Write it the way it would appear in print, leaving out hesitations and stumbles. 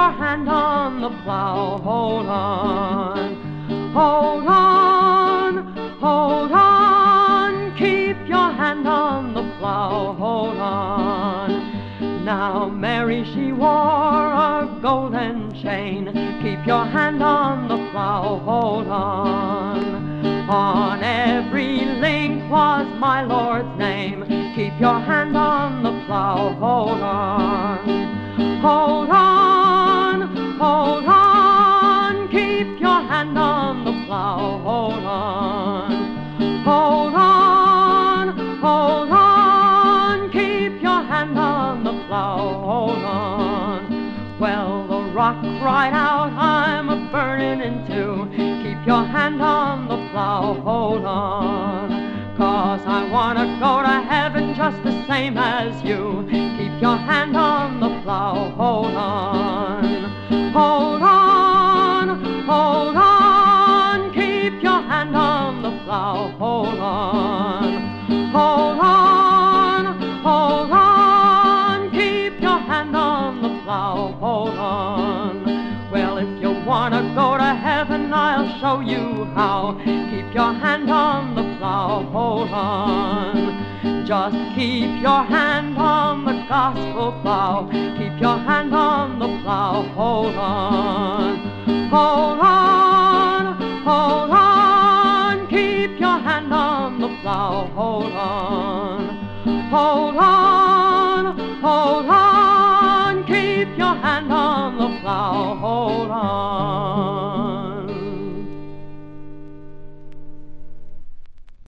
your hand on the plow. Hold on, hold on, hold on. Keep your hand on the plow. Hold on. Now Mary, she wore a golden chain. Keep your hand on the plow. Hold on. On every link was my Lord's name. Keep your hand on the plow. Hold on. Hold on, hold on. Keep your hand on the plow. Hold on. Hold on, hold on. Keep your hand on the plow. Hold on. Well, the rock cried out, I'm a-burning in two. Keep your hand on the plow. Hold on. 'Cause I wanna go to heaven just the same as you. Keep your hand on the plow. Hold on. Hold on, hold on. Keep your hand on the plow. Hold on. Hold on, hold on. Keep your hand on the plow. Hold on. Well, if you wanna go to heaven, I'll show you how. Keep your hand on the plow. Hold on. Just keep your hand on the gospel plow. Keep your hand on the plow. Hold on. Hold on, hold on. Keep your hand on the plow. Hold on. Hold on.